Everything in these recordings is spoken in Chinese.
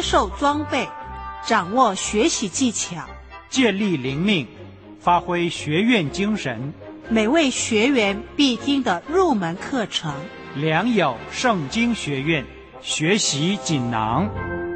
受装备，掌握学习技巧， 建立灵命，发挥学院精神， 每位学员必听的入门课程。 良友圣经学院学习锦囊。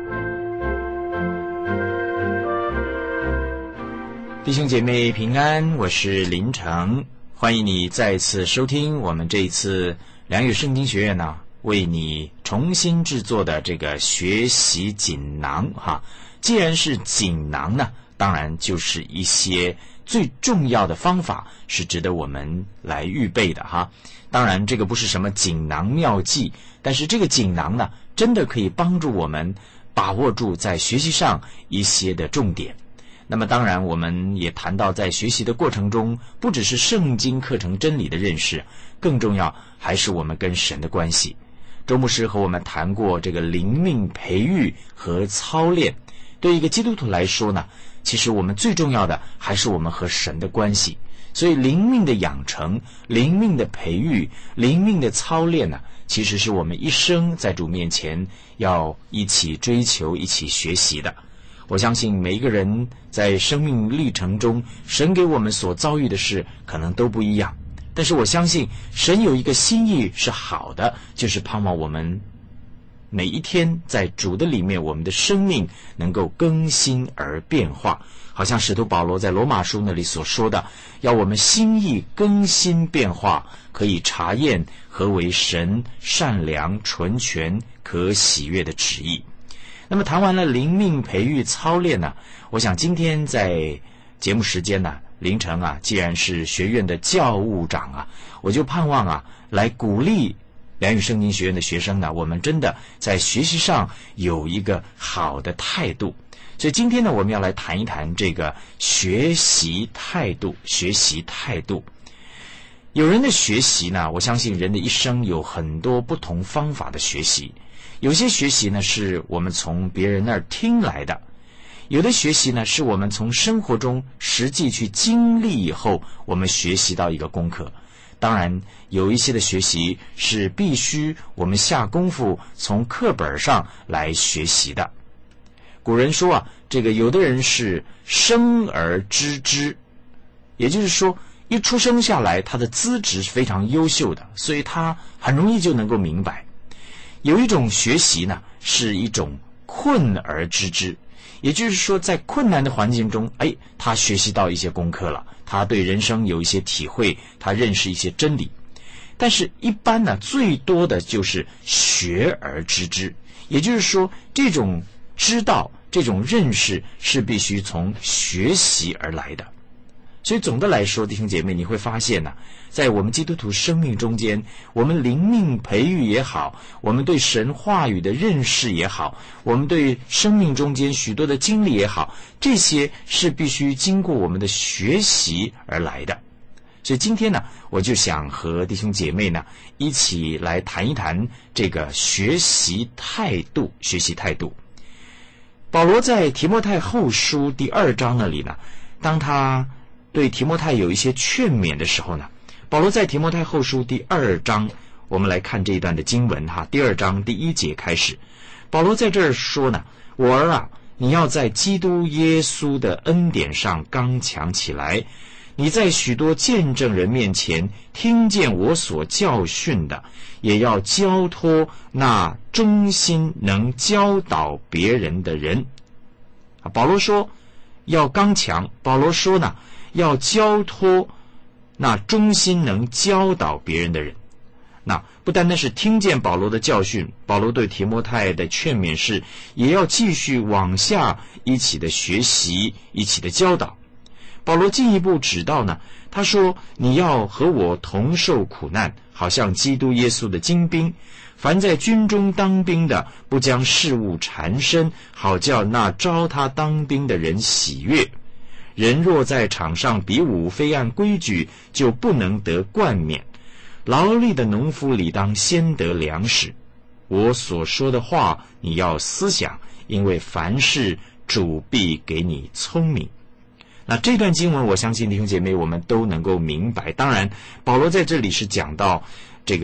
弟兄姐妹平安，我是林成，欢迎你再次收听我们这一次良友圣经学院呢为你重新制作的这个学习锦囊哈。既然是锦囊呢，当然就是一些最重要的方法是值得我们来预备的哈。当然这个不是什么锦囊妙计，但是这个锦囊呢真的可以帮助我们把握住在学习上一些的重点。那么当然我们也谈到在学习的过程中，不只是圣经课程真理的认识，更重要还是我们跟神的关系。周牧师和我们谈过这个灵命培育和操练，对一个基督徒来说呢，其实我们最重要的还是我们和神的关系。所以灵命的养成、灵命的培育、灵命的操练呢，其实是我们一生在主面前要一起追求、一起学习的。我相信每一个人在生命历程中，神给我们所遭遇的事可能都不一样，但是我相信神有一个心意是好的，就是盼望我们每一天在主的里面，我们的生命能够更新而变化。好像使徒保罗在罗马书那里所说的，要我们心意更新变化，可以查验何为神善良、纯全、可喜悦的旨意。那么谈完了灵命培育操练呢，我想今天在节目时间呢，凌晨啊，既然是学院的教务长啊，我就盼望啊，来鼓励良友圣经学院的学生呢，我们真的在学习上有一个好的态度。所以今天呢，我们要来谈一谈这个学习态度。学习态度，有人的学习呢，我相信人的一生有很多不同方法的学习。有些学习呢是我们从别人那儿听来的，有的学习呢是我们从生活中实际去经历以后，我们学习到一个功课。当然有一些的学习是必须我们下功夫从课本上来学习的。古人说啊，这个有的人是生而知之，也就是说一出生下来他的资质是非常优秀的，所以他很容易就能够明白。有一种学习呢是一种困而知之，也就是说在困难的环境中，他学习到一些功课了，他对人生有一些体会，他认识一些真理。但是一般呢，最多的就是学而知之，也就是说这种知道、这种认识是必须从学习而来的。所以总的来说，弟兄姐妹，你会发现呢，在我们基督徒生命中间，我们灵命培育也好，我们对神话语的认识也好，我们对生命中间许多的经历也好，这些是必须经过我们的学习而来的。所以今天呢，我就想和弟兄姐妹呢一起来谈一谈这个学习态度。学习态度，保罗在提摩太后书第2章那里呢，当他对提摩太有一些劝勉的时候呢，保罗在提摩太后书第2章，我们来看这一段的经文哈，第2章第1节开始，保罗在这儿说呢，我儿啊，你要在基督耶稣的恩典上刚强起来，你在许多见证人面前听见我所教训的，也要交托那忠心能教导别人的人。保罗说要刚强，保罗说呢要交托那忠心能教导别人的人。那不单单是听见保罗的教训，保罗对提摩太的劝勉是也要继续往下一起的学习，一起的教导。保罗进一步指道呢，他说你要和我同受苦难，好像基督耶稣的精兵，凡在军中当兵的，不将事物缠身，好叫那招他当兵的人喜悦。人若在场上比武，非按规矩，就不能得冠冕。劳力的农夫理当先得粮食。我所说的话你要思想，因为凡事主必给你聪明。那这段经文我相信弟兄姐妹我们都能够明白。当然保罗在这里是讲到这个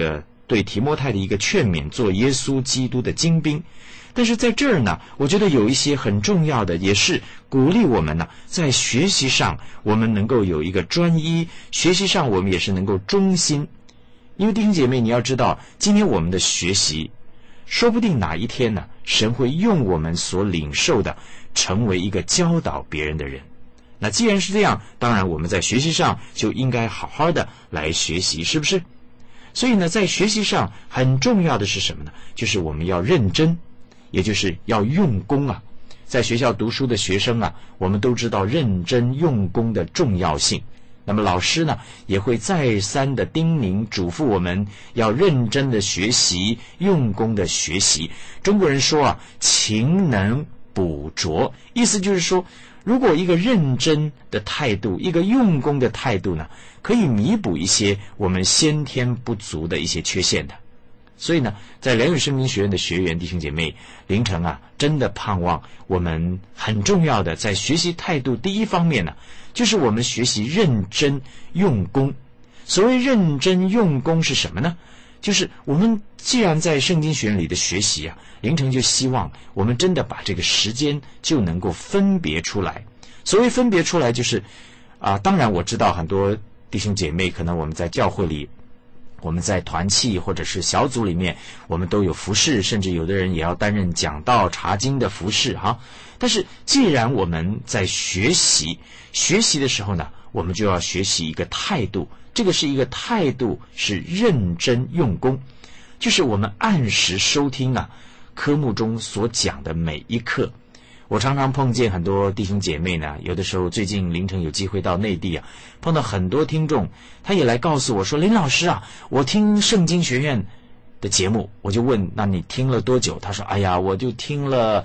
对提摩太的一个劝勉，做耶稣基督的精兵。但是在这儿呢，我觉得有一些很重要的，也是鼓励我们呢，在学习上我们能够有一个专一，学习上我们也是能够忠心。因为弟兄姐妹，你要知道，今天我们的学习，说不定哪一天呢，神会用我们所领受的，成为一个教导别人的人。那既然是这样，当然我们在学习上就应该好好的来学习，是不是？所以呢，在学习上很重要的是什么呢？就是我们要认真，也就是要用功啊。在学校读书的学生啊，我们都知道认真用功的重要性。那么老师呢，也会再三的叮咛嘱咐我们要认真的学习，用功的学习。中国人说啊，勤能补拙，意思就是说，如果一个认真的态度，一个用功的态度呢，可以弥补一些我们先天不足的一些缺陷的。所以呢，在良友圣经学院的学员弟兄姐妹，凌晨啊，真的盼望我们很重要的在学习态度第一方面呢，就是我们学习认真用功。所谓认真用功是什么呢？就是我们既然在圣经学院里的学习啊，凌晨就希望我们真的把这个时间就能够分别出来。所谓分别出来，就是当然我知道很多弟兄姐妹可能我们在教会里，我们在团契或者是小组里面，我们都有服事，甚至有的人也要担任讲道查经的服事哈。但是既然我们在学习的时候呢，我们就要学习一个态度，这个是一个态度，是认真用功，就是我们按时收听啊科目中所讲的每一课。我常常碰见很多弟兄姐妹呢，有的时候最近凌晨有机会到内地啊，碰到很多听众，他也来告诉我说，林老师啊，我听圣经学院的节目，我就问，那你听了多久？他说，哎呀，我就听了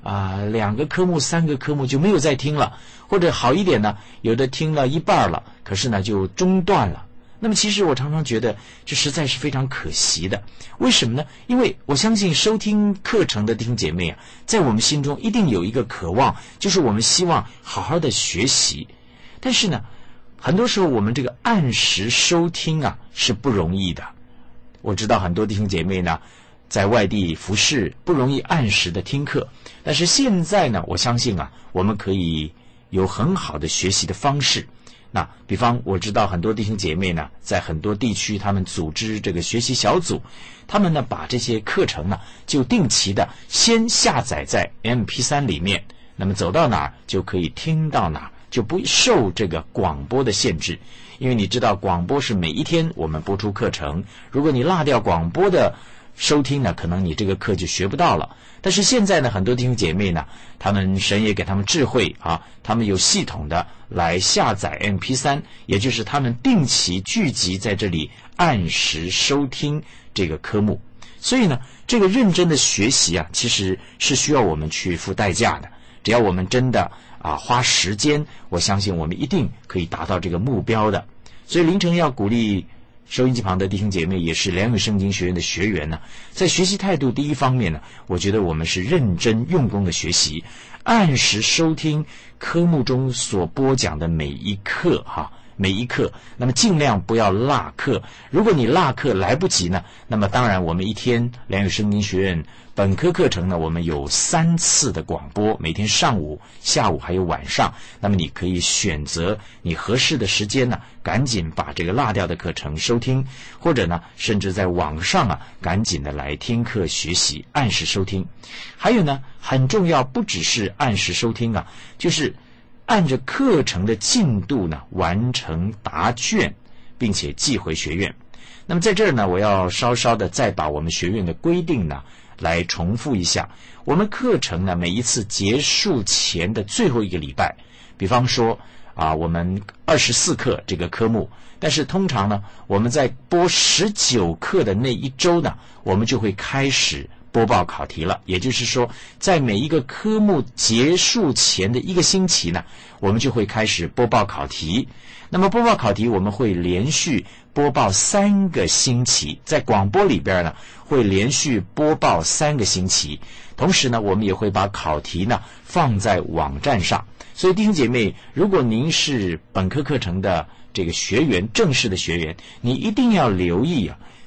2个科目3个科目就没有再听了，或者好一点呢，有的听了一半了，可是呢就中断了。那么其实我常常觉得这实在是非常可惜的。为什么呢？因为我相信收听课程的弟兄姐妹啊，在我们心中一定有一个渴望，就是我们希望好好的学习。但是呢，很多时候我们这个按时收听啊是不容易的。我知道很多弟兄姐妹呢，在外地服侍不容易按时的听课，但是现在呢，我相信啊，我们可以有很好的学习的方式。那比方我知道很多弟兄姐妹呢，在很多地区他们组织这个学习小组，他们呢把这些课程呢就定期的先下载在 MP3 里面，那么走到哪儿就可以听到哪儿，就不受这个广播的限制。因为你知道广播是每一天我们播出课程，如果你落掉广播的收听呢，可能你这个课就学不到了。但是现在呢，很多弟兄姐妹呢，他们神也给他们智慧啊，他们有系统的来下载 MP3， 也就是他们定期聚集在这里按时收听这个科目。所以呢，这个认真的学习啊，其实是需要我们去付代价的。只要我们真的花时间，我相信我们一定可以达到这个目标的。所以凌晨要鼓励收音机旁的弟兄姐妹，也是良友圣经学院的学员呢，在学习态度第一方面呢，我觉得我们是认真用功的学习，按时收听科目中所播讲的每一课每一课，那么尽量不要落课。如果你落课来不及呢，那么当然我们一天良友圣经学院本科课程呢，我们有3次的广播，每天上午、下午还有晚上。那么你可以选择你合适的时间呢，赶紧把这个落掉的课程收听，或者呢，甚至在网上赶紧的来听课学习，按时收听。还有呢，很重要，不只是按时收听就是按着课程的进度呢，完成答卷，并且寄回学院。那么在这儿呢，我要稍稍的再把我们学院的规定呢来重复一下。我们课程呢，每一次结束前的最后一个礼拜，比方说我们24课这个科目，但是通常呢，我们在播19课的那一周呢，我们就会开始播报考题了。也就是说，在每一个科目结束前的1个星期呢，我们就会开始播报考题。那么播报考题我们会连续播报3个星期，在广播里边呢会连续播报3个星期，同时呢我们也会把考题呢放在网站上。所以弟兄姐妹，如果您是本科课程的这个学员，正式的学员，你一定要留意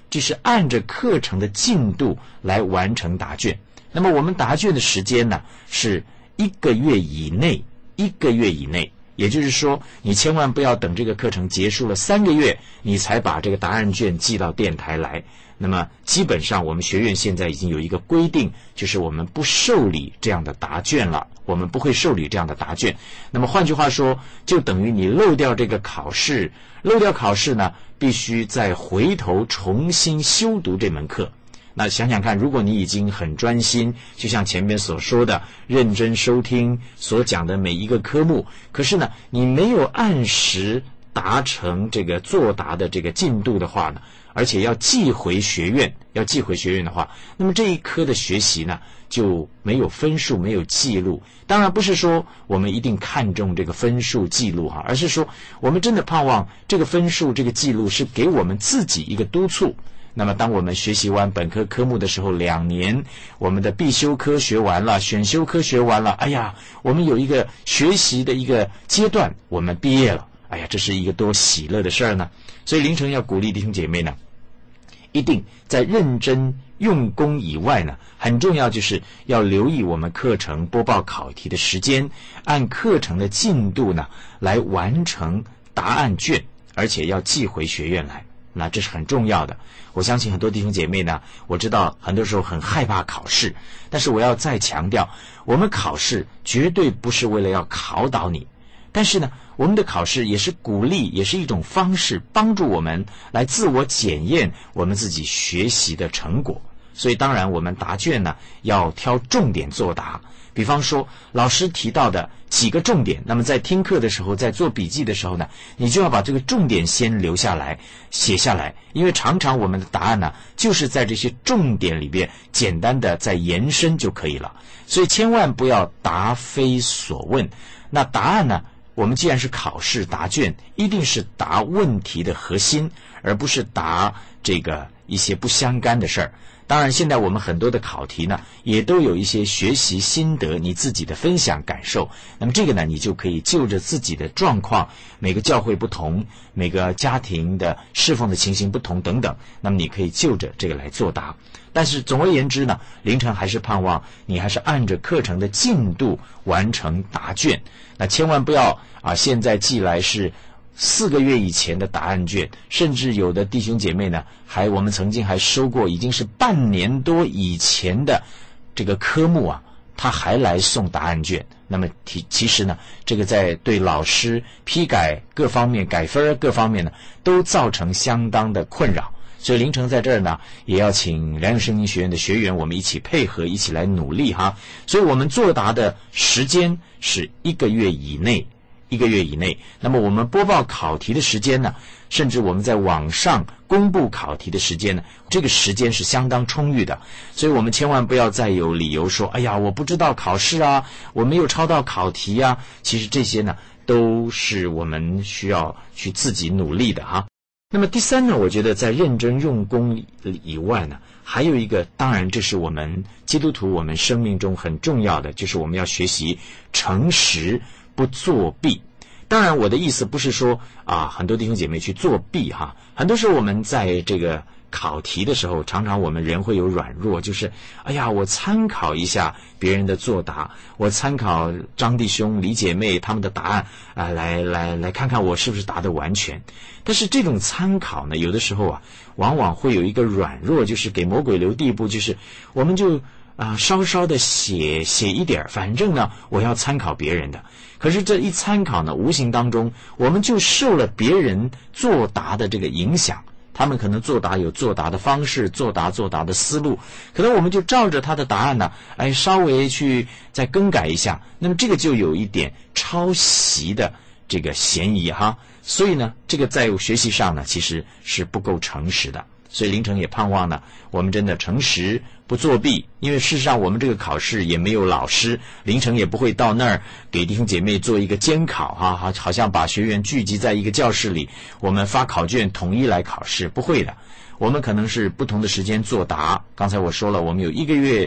就是按着课程的进度来完成答卷。那么我们答卷的时间呢是1个月以内，1个月以内。也就是说，你千万不要等这个课程结束了3个月，你才把这个答案卷寄到电台来。那么基本上我们学院现在已经有一个规定，就是我们不受理这样的答卷了，我们不会受理这样的答卷。那么换句话说，就等于你漏掉这个考试，漏掉考试呢，必须再回头重新修读这门课。那想想看，如果你已经很专心，就像前面所说的，认真收听所讲的每一个科目，可是呢，你没有按时达成这个作答的这个进度的话呢，而且要寄回学院的话，那么这一科的学习呢就没有分数，没有记录。当然不是说我们一定看重这个分数记录而是说我们真的盼望这个分数这个记录是给我们自己一个督促。那么当我们学习完本科科目的时候，2年我们的必修科学完了，选修科学完了，哎呀，我们有一个学习的一个阶段，我们毕业了，哎呀，这是一个多喜乐的事儿呢。所以凌晨要鼓励弟兄姐妹呢，一定在认真用功以外呢，很重要就是要留意我们课程播报考题的时间，按课程的进度呢来完成答案卷，而且要寄回学院来。那这是很重要的。我相信很多弟兄姐妹呢，我知道很多时候很害怕考试，但是我要再强调，我们考试绝对不是为了要考倒你，但是呢，我们的考试也是鼓励，也是一种方式，帮助我们来自我检验我们自己学习的成果。所以当然我们答卷呢要挑重点作答，比方说老师提到的几个重点，那么在听课的时候，在做笔记的时候呢，你就要把这个重点先留下来写下来，因为常常我们的答案呢就是在这些重点里边简单的再延伸就可以了。所以千万不要答非所问。那答案呢，我们既然是考试答卷，一定是答问题的核心，而不是答这个一些不相干的事儿。当然现在我们很多的考题呢也都有一些学习心得，你自己的分享感受，那么这个呢你就可以就着自己的状况，每个教会不同，每个家庭的侍奉的情形不同等等，那么你可以就着这个来作答。但是总而言之呢，凌晨还是盼望你还是按着课程的进度完成答卷。那千万不要现在寄来是4个月以前的答案卷，甚至有的弟兄姐妹呢，我们曾经还收过已经是半年多以前的这个科目他还来送答案卷。那么其实呢，这个在对老师批改各方面、改分各方面呢，都造成相当的困扰。所以凌晨在这儿呢，也要请良友圣经学院的学员，我们一起配合，一起来努力哈。所以我们作答的时间是1个月以内。1个月以内，那么我们播报考题的时间呢，甚至我们在网上公布考题的时间呢，这个时间是相当充裕的。所以我们千万不要再有理由说，哎呀，我不知道考试我没有抄到考题其实这些呢都是我们需要去自己努力的哈。那么第三呢，我觉得在认真用功以外呢，还有一个，当然这是我们基督徒我们生命中很重要的，就是我们要学习诚实不作弊。当然我的意思不是说很多弟兄姐妹去作弊很多时候我们在这个考题的时候，常常我们人会有软弱，就是哎呀，我参考一下别人的作答，我参考张弟兄李姐妹他们的答案来看看我是不是答得完全。但是这种参考呢，有的时候往往会有一个软弱，就是给魔鬼留地步，就是我们就稍稍的写一点，反正呢我要参考别人的。可是这一参考呢，无形当中我们就受了别人作答的这个影响，他们可能作答有作答的方式，作答的思路，可能我们就照着他的答案呢稍微去再更改一下，那么这个就有一点抄袭的这个嫌疑哈。所以呢，这个在学习上呢其实是不够诚实的。所以凌晨也盼望呢，我们真的诚实不作弊，因为事实上我们这个考试也没有老师，凌晨也不会到那儿给弟兄姐妹做一个监考好像把学员聚集在一个教室里，我们发考卷统一来考试，不会的。我们可能是不同的时间作答，刚才我说了，我们有1个月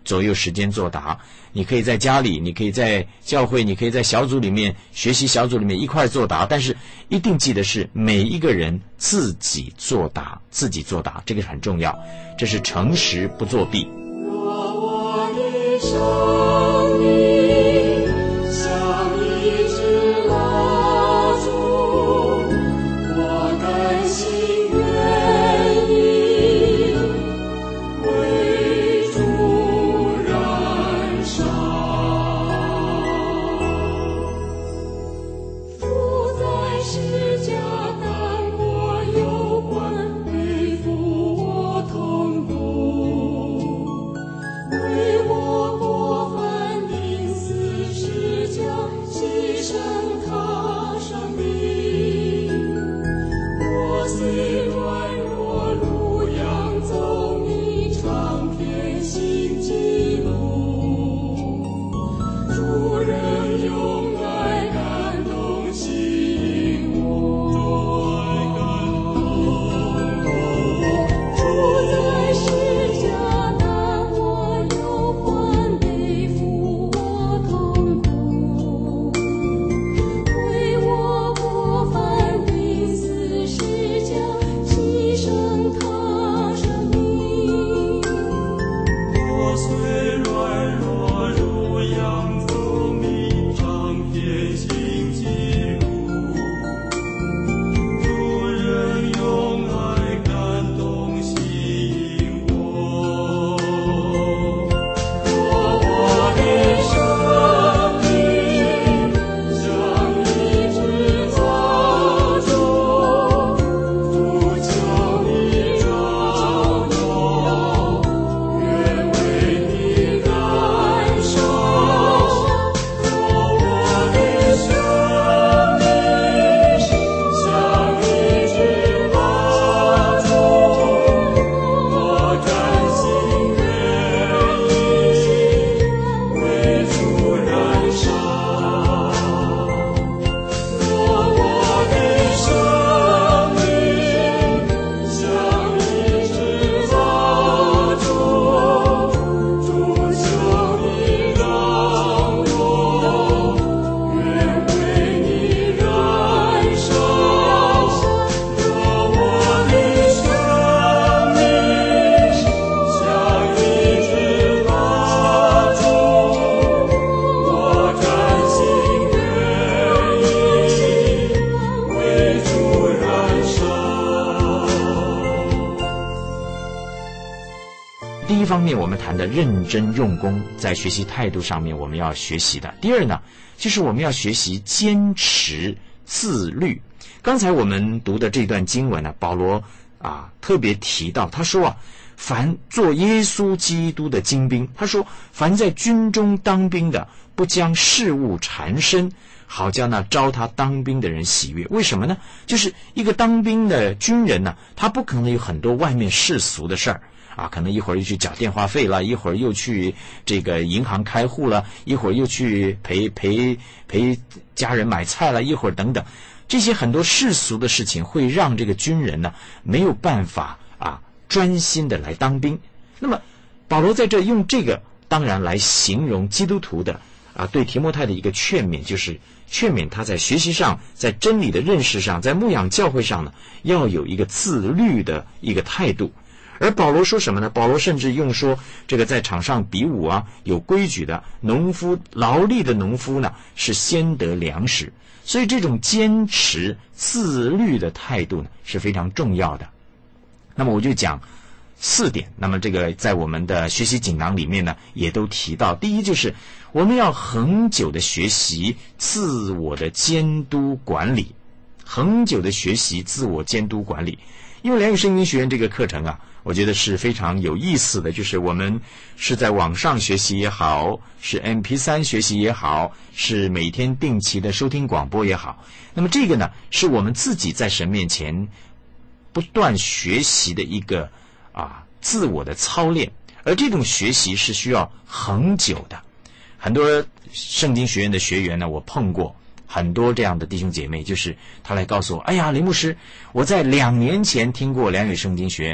左右时间作答。你可以在家里，你可以在教会，你可以在小组里面学习，小组里面一块作答，但是一定记得是每一个人自己作答，自己作答，这个很重要，这是诚实不作弊。 我的生命像一支蜡烛，我甘心愿意为主燃烧。父在世家担我忧患，背负我痛苦，为我过犯定死是将牺牲他生命。我虽软弱如羊，走迷长天行己路，主人用爱感动吸引我，主在世家担我忧患，背负我痛苦，为我过犯定死是将牺牲他生命。我虽软弱如羊，走迷长天行己路，主人用爱感动吸引我。我的生命像一支蜡烛，主求你照耀，愿为你燃烧。我的生命像一支蜡烛，我甘心愿意为主燃烧。我的生命像一支蜡烛，主求你让我愿为你燃烧。我的生命像一支蜡烛，我甘心愿意为主燃烧。 第一方面，我们谈的认真用功，在学习态度上面我们要学习的。第二呢，就是我们要学习坚持自律。刚才我们读的这段经文呢，保罗特别提到，他说凡做耶稣基督的精兵，他说凡在军中当兵的，不将事物缠身，好叫那招他当兵的人喜悦。为什么呢？就是一个当兵的军人呢，他不可能有很多外面世俗的事儿可能一会儿又去缴电话费了，一会儿又去这个银行开户了，一会儿又去陪家人买菜了，一会儿等等，这些很多世俗的事情会让这个军人呢没有办法专心的来当兵。那么保罗在这用这个当然来形容基督徒的对提摩太的一个劝勉，就是劝勉他在学习上，在真理的认识上，在牧养教会上呢，要有一个自律的一个态度。而保罗说什么呢？保罗甚至用说，这个在场上比武有规矩的农夫，劳力的农夫呢是先得粮食。所以这种坚持自律的态度呢是非常重要的。那么我就讲4点，那么这个在我们的学习锦囊里面呢也都提到。第一，就是我们要恒久的学习自我的监督管理，恒久的学习自我监督管理。因为良友圣经学院这个课程我觉得是非常有意思的，就是我们是在网上学习也好，是 MP3 学习也好，是每天定期的收听广播也好，那么这个呢是我们自己在神面前不断学习的一个自我的操练，而这种学习是需要恒久的。很多圣经学院的学员呢，我碰过很多这样的弟兄姐妹，就是他来告诉我，哎呀，林牧师，我在2年前听过良友圣经学院，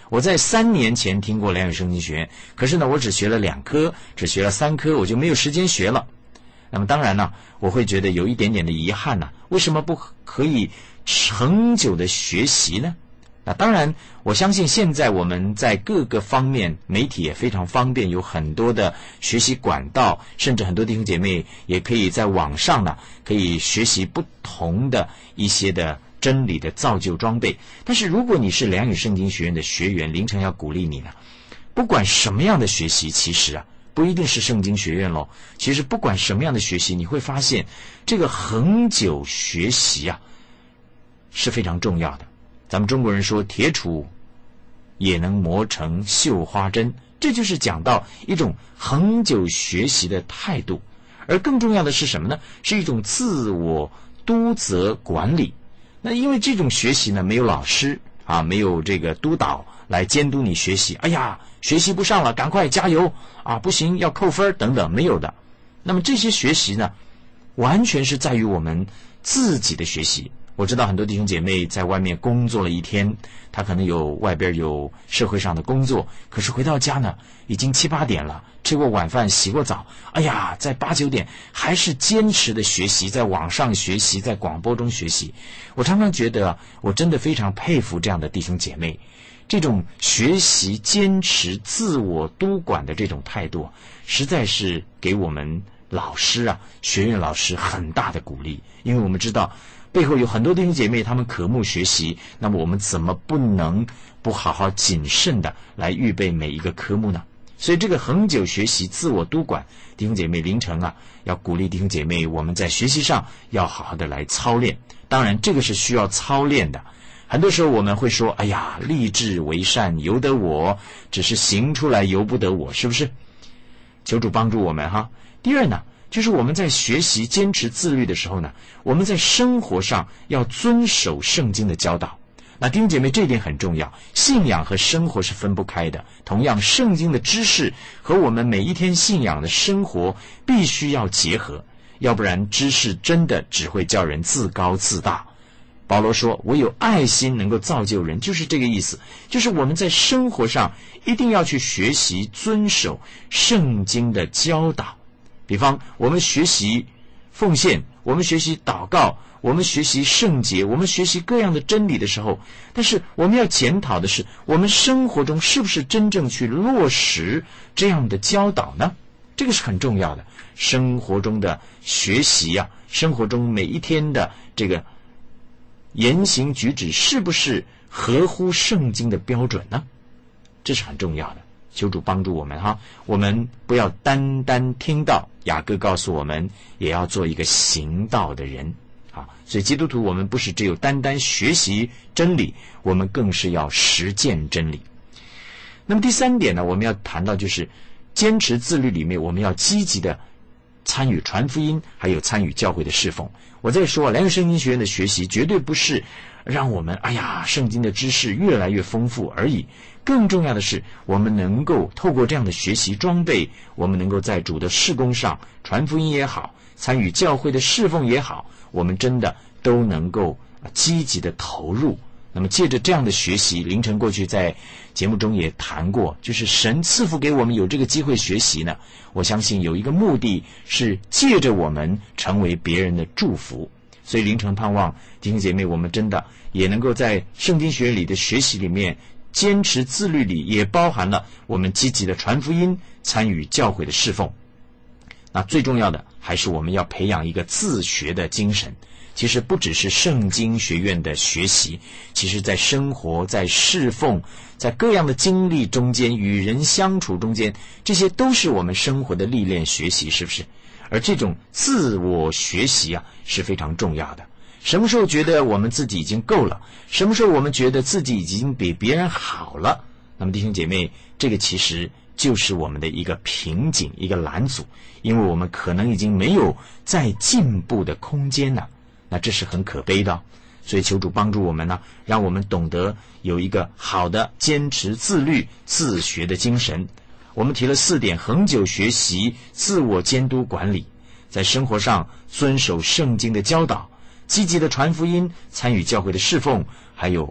我在3年前听过良友圣经学院，可是呢，我只学了2科，只学了3科，我就没有时间学了。那么当然呢，我会觉得有一点点的遗憾呢，为什么不可以长久的学习呢？那当然，我相信现在我们在各个方面，媒体也非常方便，有很多的学习管道，甚至很多弟兄姐妹也可以在网上呢，可以学习不同的一些的真理的造就装备。但是如果你是良友圣经学院的学员，林晨要鼓励你呢，不管什么样的学习，其实不一定是圣经学院咯，其实不管什么样的学习，你会发现这个恒久学习是非常重要的。咱们中国人说铁杵也能磨成绣花针，这就是讲到一种恒久学习的态度。而更重要的是什么呢？是一种自我督责管理。那因为这种学习呢，没有老师没有这个督导来监督你学习，哎呀学习不上了，赶快加油不行要扣分等等，没有的。那么这些学习呢，完全是在于我们自己的学习。我知道很多弟兄姐妹在外面工作了一天，他可能外边有社会上的工作，可是回到家呢，已经7、8点了，吃过晚饭，洗过澡，哎呀，在8、9点还是坚持的学习，在网上学习，在广播中学习。我常常觉得我真的非常佩服这样的弟兄姐妹，这种学习坚持自我督管的这种态度，实在是给我们老师学院老师很大的鼓励。因为我们知道背后有很多弟兄姐妹，他们渴慕学习，那么我们怎么不能不好好谨慎的来预备每一个科目呢？所以这个恒久学习自我督管，弟兄姐妹凌晨要鼓励弟兄姐妹，我们在学习上要好好的来操练。当然这个是需要操练的。很多时候我们会说，哎呀，立志为善由得我，只是行出来由不得我，是不是？求主帮助我们第二呢，就是我们在学习坚持自律的时候呢，我们在生活上要遵守圣经的教导。那弟兄姐妹，这一点很重要，信仰和生活是分不开的。同样，圣经的知识和我们每一天信仰的生活必须要结合，要不然知识真的只会叫人自高自大。保罗说，唯有爱心能够造就人，就是这个意思，就是我们在生活上一定要去学习遵守圣经的教导。比方我们学习奉献，我们学习祷告，我们学习圣洁，我们学习各样的真理的时候，但是我们要检讨的是，我们生活中是不是真正去落实这样的教导呢？这个是很重要的。生活中的学习生活中每一天的这个言行举止是不是合乎圣经的标准呢？这是很重要的。求主帮助我们我们不要单单听到，雅各告诉我们也要做一个行道的人所以基督徒我们不是只有单单学习真理，我们更是要实践真理。那么第3点呢，我们要谈到就是坚持自律里面，我们要积极的参与传福音，还有参与教会的侍奉。我在说良友圣经学院的学习绝对不是让我们圣经的知识越来越丰富而已，更重要的是我们能够透过这样的学习装备，我们能够在主的事工上，传福音也好，参与教会的侍奉也好，我们真的都能够积极的投入。那么借着这样的学习，凌晨过去在节目中也谈过，就是神赐福给我们有这个机会学习呢，我相信有一个目的是借着我们成为别人的祝福。所以凌晨盼望弟兄姐妹，我们真的也能够在圣经学院里的学习里面，坚持自律里也包含了我们积极的传福音，参与教会的侍奉。那最重要的还是我们要培养一个自学的精神。其实不只是圣经学院的学习，其实在生活，在侍奉，在各样的经历中间，与人相处中间，这些都是我们生活的历练学习，是不是？而这种自我学习是非常重要的。什么时候觉得我们自己已经够了，什么时候我们觉得自己已经比别人好了，那么弟兄姐妹，这个其实就是我们的一个瓶颈，一个拦阻，因为我们可能已经没有再进步的空间了。那这是很可悲的。所以求主帮助我们呢，让我们懂得有一个好的坚持自律自学的精神。我们提了4点：恒久学习，自我监督管理，在生活上遵守圣经的教导，积极的传福音，参与教会的侍奉，还有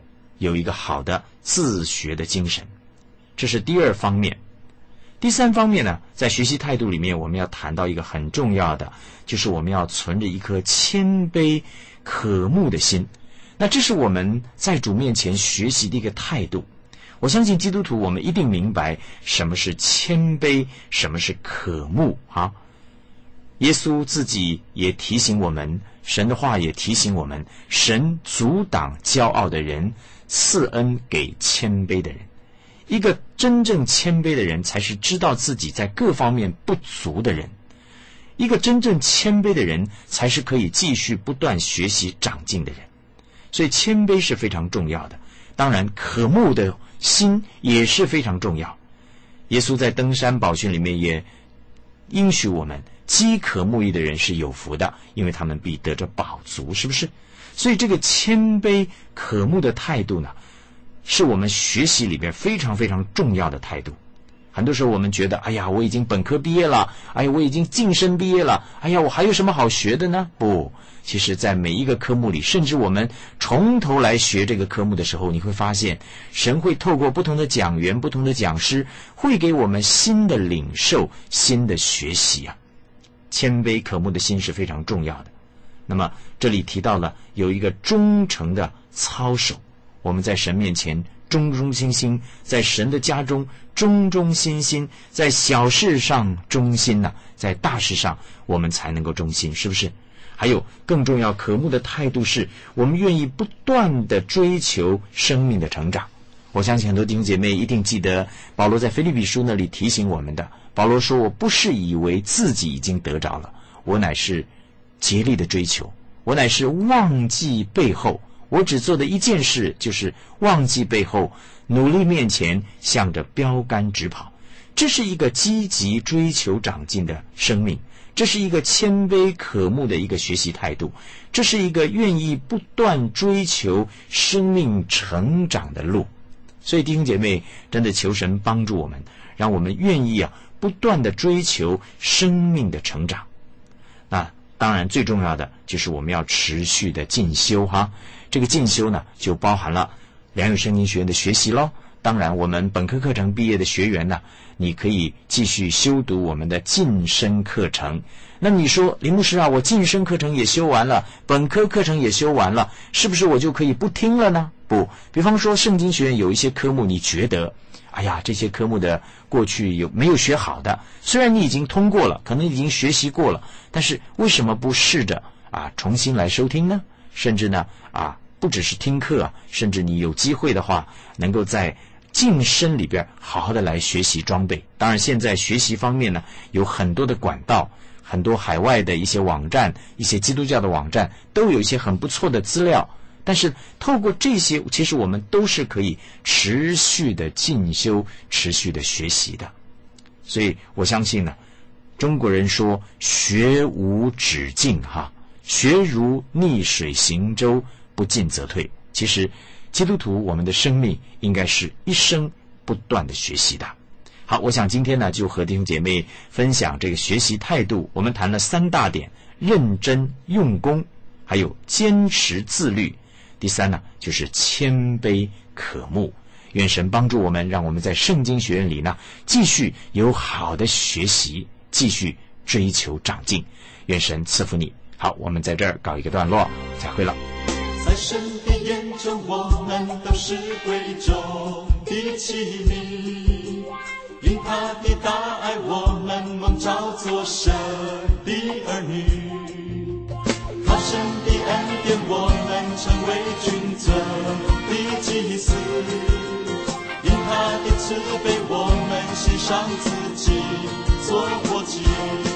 有一个好的自学的精神。这是第二方面。第三方面呢，在学习态度里面，我们要谈到一个很重要的，就是我们要存着一颗谦卑渴慕的心。那这是我们在主面前学习的一个态度。我相信基督徒我们一定明白什么是谦卑，什么是渴慕啊。耶稣自己也提醒我们，神的话也提醒我们，神阻挡骄傲的人，赐恩给谦卑的人。一个真正谦卑的人，才是知道自己在各方面不足的人。一个真正谦卑的人，才是可以继续不断学习长进的人。所以谦卑是非常重要的，当然渴慕的心也是非常重要。耶稣在登山宝训里面也应许我们，饥渴慕义的人是有福的，因为他们必得着饱足，是不是？所以这个谦卑渴慕的态度呢，是我们学习里边非常非常重要的态度。很多时候我们觉得，哎呀，我已经本科毕业了，哎呀，我已经晋升毕业了，哎呀，我还有什么好学的呢？不，其实在每一个科目里，甚至我们从头来学这个科目的时候，你会发现神会透过不同的讲员、不同的讲师，会给我们新的领受、新的学习啊。谦卑渴慕的心是非常重要的。那么这里提到了有一个忠诚的操守，我们在神面前忠忠心心，在神的家中忠忠心心，在小事上忠心呢，在大事上我们才能够忠心，是不是？还有更重要渴慕的态度是，我们愿意不断的追求生命的成长。我相信很多弟兄姐妹一定记得保罗在腓立比书那里提醒我们的，保罗说，我不是以为自己已经得着了，我乃是竭力的追求，我乃是忘记背后，我只做的一件事，就是忘记背后，努力面前，向着标杆直跑。这是一个积极追求长进的生命，这是一个谦卑渴慕的一个学习态度，这是一个愿意不断追求生命成长的路。所以弟兄姐妹，真的求神帮助我们，让我们愿意不断的追求生命的成长。那当然最重要的就是我们要持续的进修哈。这个进修呢，就包含了良友圣经学院的学习咯。当然我们本科课程毕业的学员呢，你可以继续修读我们的晋升课程。那你说，林牧师啊，我晋升课程也修完了，本科课程也修完了，是不是我就可以不听了呢？不，比方说圣经学院有一些科目，你觉得哎呀，这些科目的过去没有学好的，虽然你已经通过了，可能已经学习过了，但是为什么不试着重新来收听呢？甚至呢不只是听课甚至你有机会的话，能够在晋升里边好好的来学习装备。当然现在学习方面呢，有很多的管道，很多海外的一些网站，一些基督教的网站都有一些很不错的资料，但是透过这些，其实我们都是可以持续的进修，持续的学习的。所以我相信呢，中国人说学无止境学如逆水行舟，不进则退。其实基督徒我们的生命应该是一生不断的学习的。好，我想今天呢，就和弟兄姐妹分享这个学习态度。我们谈了3大点：认真用功，还有坚持自律。第3呢，就是谦卑渴慕。愿神帮助我们，让我们在圣经学院里呢，继续有好的学习，继续追求长进。愿神赐福你。好，我们在这儿告一个段落，再会了。 在神的眼中，我们都是贵重的器皿，因他的大爱，我们蒙召做神的儿女。靠神的恩典，我们成为君尊的祭司，因他的慈悲，我们献上自己做活祭。